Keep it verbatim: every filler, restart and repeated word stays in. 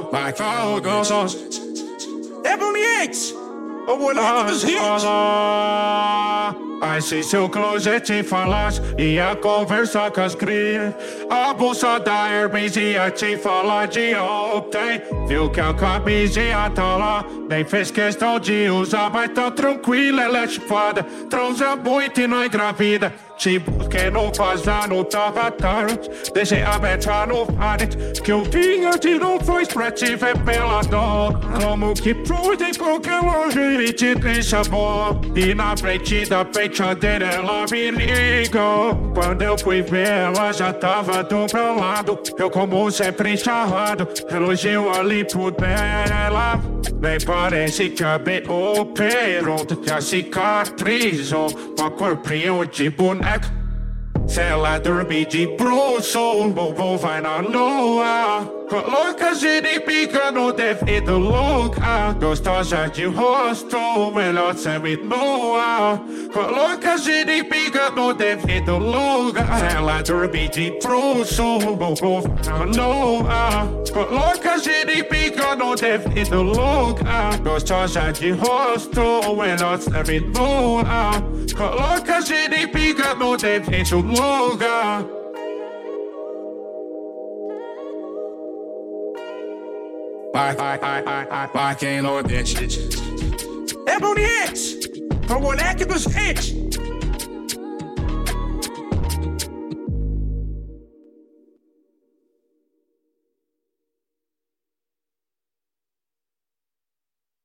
Vai calgossos. É bonito. O moleque dos hits. Aí se seu closet falasse, ia conversar com as crias. A bolsa da Hermes ia te falar de ontem. Viu que a camisinha tá lá, nem fez questão de usar. Mas tá tranquila, ela é chupada, transa muito e não engravida. Te busquei no vazar, não tava tarde. Deixei a meta no parede, que eu vinha de não foi pra te ver pela dó. Como que pode qualquer longe e te deixa bom. E na frente da penteadeira ela me ligou. Quando eu fui ver ela já tava do meu lado. Eu como sempre charrado, elogio ali por dela. Nem parece que a B operou, que a cicatrizou uma corpinho de boneca. Se ela dormir de bruxo, o bobo vai na lua. Coloca giripica no devido lugar. Gostosa de rosto, melhor semi-nua. Coloca giripica no devido lugar. Se ela dormir de bruxo, o bobo vai na lua. Coloca giripica no devido lugar. Gostosa de rosto, melhor semi-nua. Coloca giripica no devido lugar. Vai, vai, vai, vai, vai, vai, quem não deixa. É bonito, o moleque dos hits.